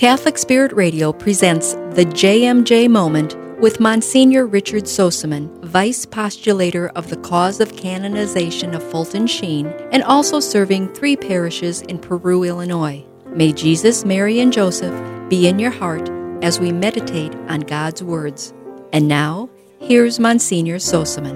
Catholic Spirit Radio presents the JMJ Moment with Monsignor Richard Soseman, Vice Postulator of the Cause of Canonization of Fulton Sheen, and also serving 3 parishes in Peru, Illinois. May Jesus, Mary, and Joseph be in your heart as we meditate on God's words. And now, here's Monsignor Soseman.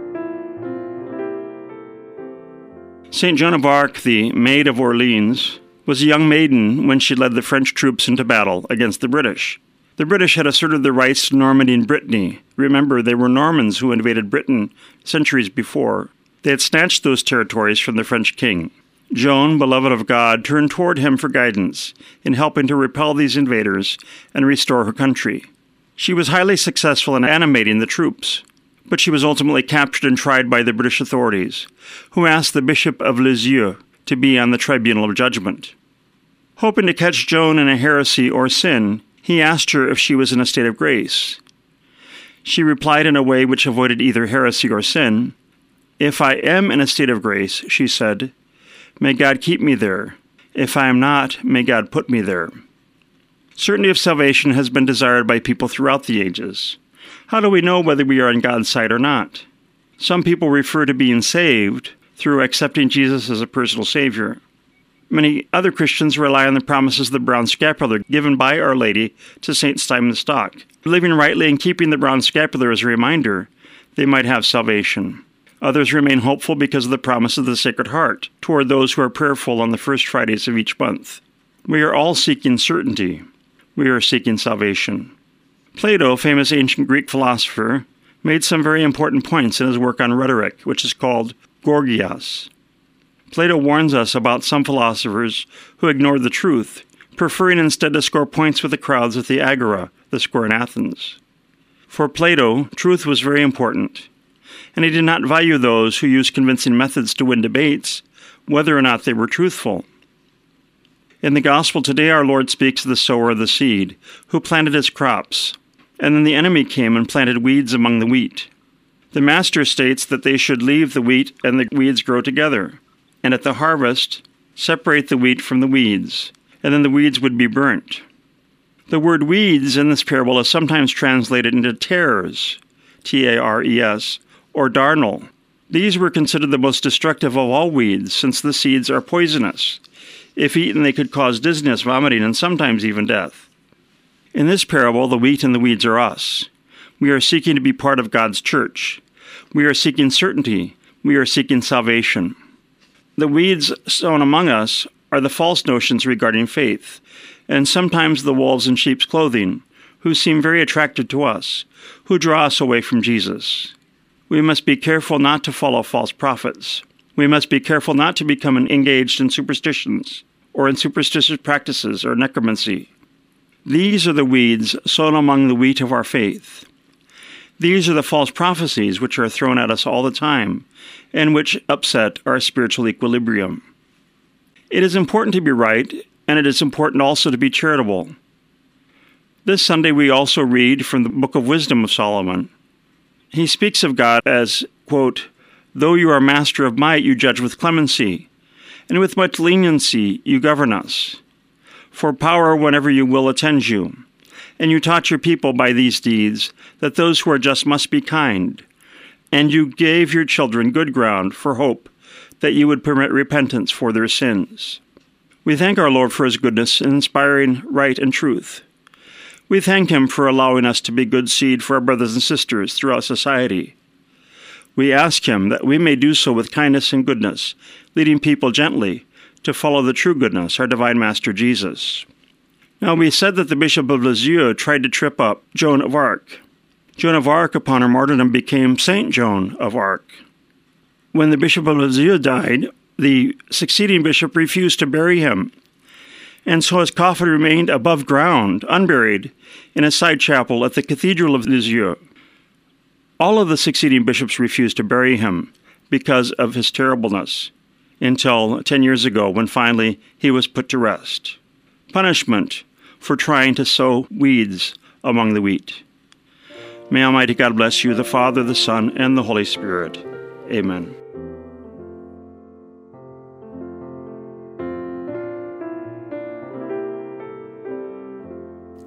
St. Joan of Arc, the Maid of Orleans, was a young maiden when she led the French troops into battle against the British. The British had asserted their rights to Normandy and Brittany. Remember, they were Normans who invaded Britain centuries before. They had snatched those territories from the French king. Joan, beloved of God, turned toward him for guidance in helping to repel these invaders and restore her country. She was highly successful in animating the troops, but she was ultimately captured and tried by the British authorities, who asked the Bishop of Lisieux to be on the tribunal of judgment. Hoping to catch Joan in a heresy or sin, he asked her if she was in a state of grace. She replied in a way which avoided either heresy or sin. "If I am in a state of grace," she said, "may God keep me there. If I am not, may God put me there." Certainty of salvation has been desired by people throughout the ages. How do we know whether we are on God's side or not? Some people refer to being saved through accepting Jesus as a personal Savior. Many other Christians rely on the promises of the brown scapular given by Our Lady to St. Simon the Stock. Living rightly and keeping the brown scapular as a reminder, they might have salvation. Others remain hopeful because of the promise of the Sacred Heart toward those who are prayerful on the first Fridays of each month. We are all seeking certainty. We are seeking salvation. Plato, famous ancient Greek philosopher, made some very important points in his work on rhetoric, which is called Gorgias. Plato warns us about some philosophers who ignored the truth, preferring instead to score points with the crowds at the Agora, the square in Athens. For Plato, truth was very important, and he did not value those who used convincing methods to win debates, whether or not they were truthful. In the Gospel today, our Lord speaks of the sower of the seed, who planted his crops, and then the enemy came and planted weeds among the wheat. The Master states that they should leave the wheat and the weeds grow together, and at the harvest, separate the wheat from the weeds, and then the weeds would be burnt. The word weeds in this parable is sometimes translated into tares, T-A-R-E-S, or darnel. These were considered the most destructive of all weeds, since the seeds are poisonous. If eaten, they could cause dizziness, vomiting, and sometimes even death. In this parable, the wheat and the weeds are us. We are seeking to be part of God's church. We are seeking certainty. We are seeking salvation. The weeds sown among us are the false notions regarding faith, and sometimes the wolves in sheep's clothing, who seem very attracted to us, who draw us away from Jesus. We must be careful not to follow false prophets. We must be careful not to become engaged in superstitions, or in superstitious practices, or necromancy. These are the weeds sown among the wheat of our faith. These are the false prophecies which are thrown at us all the time, and which upset our spiritual equilibrium. It is important to be right, and it is important also to be charitable. This Sunday we also read from the Book of Wisdom of Solomon. He speaks of God as, quote, "Though you are master of might, you judge with clemency, and with much leniency you govern us. For power whenever you will attends you. And you taught your people by these deeds that those who are just must be kind. And you gave your children good ground for hope that you would permit repentance for their sins." We thank our Lord for his goodness in inspiring right and truth. We thank him for allowing us to be good seed for our brothers and sisters throughout society. We ask him that we may do so with kindness and goodness, leading people gently to follow the true goodness, our divine Master Jesus. Now, we said that the Bishop of Lisieux tried to trip up Joan of Arc. Joan of Arc, upon her martyrdom, became Saint Joan of Arc. When the Bishop of Lisieux died, the succeeding bishop refused to bury him, and so his coffin remained above ground, unburied, in a side chapel at the Cathedral of Lisieux. All of the succeeding bishops refused to bury him because of his terribleness, until 10 years ago, when finally he was put to rest. Punishment for trying to sow weeds among the wheat. May Almighty God bless you, the Father, the Son, and the Holy Spirit. Amen.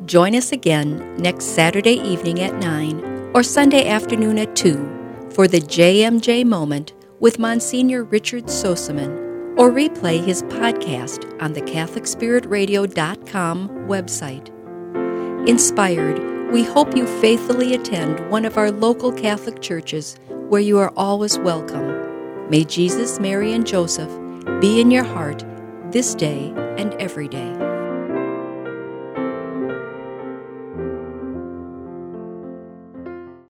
Join us again next Saturday evening at 9 or Sunday afternoon at 2 for the JMJ Moment with Monsignor Richard Soseman, or replay his podcast on the CatholicSpiritRadio.com website. Inspired, we hope you faithfully attend one of our local Catholic churches where you are always welcome. May Jesus, Mary, and Joseph be in your heart this day and every day.